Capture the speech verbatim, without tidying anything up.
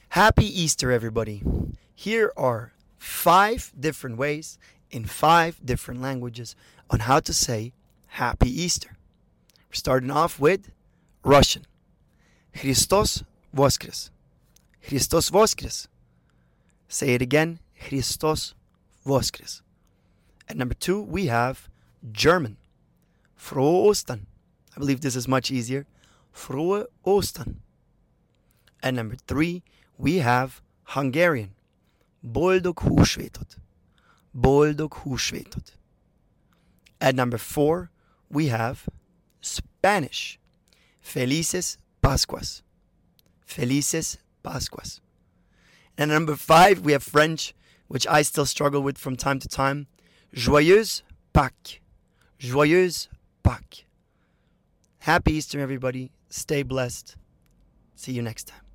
Happy Easter, everybody. Here are five different ways in five different languages on how to say Happy Easter. We're starting off with Russian. Hristos Voskres. Hristos Voskres. Say it again. Hristos Voskres. At number two, we have German. Frohe Ostern. I believe this is much easier. Frohe Ostern. At number three, we have Hungarian. Boldog húsvétot. Boldog húsvétot. At number four, we have Spanish. Felices Pascuas. Felices Pascuas. And at number five, we have French, which I still struggle with from time to time. Joyeuse Pâques. Joyeuse Pâques. Happy Easter, everybody. Stay blessed. See you next time.